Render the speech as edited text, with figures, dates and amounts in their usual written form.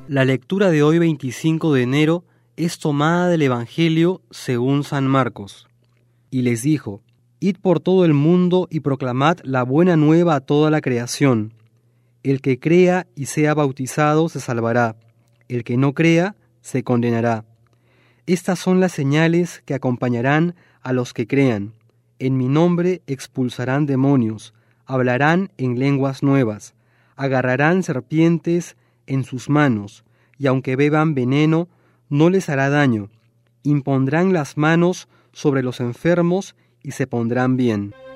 La lectura de hoy, 25 de enero, es tomada del Evangelio según San Marcos. Y les dijo: Id por todo el mundo y proclamad la buena nueva a toda la creación. El que crea y sea bautizado se salvará, el que no crea se condenará. Estas son las señales que acompañarán a los que crean. En mi nombre expulsarán demonios, hablarán en lenguas nuevas, agarrarán serpientes en sus manos, y aunque beban veneno, no les hará daño. Impondrán las manos sobre los enfermos y se pondrán bien.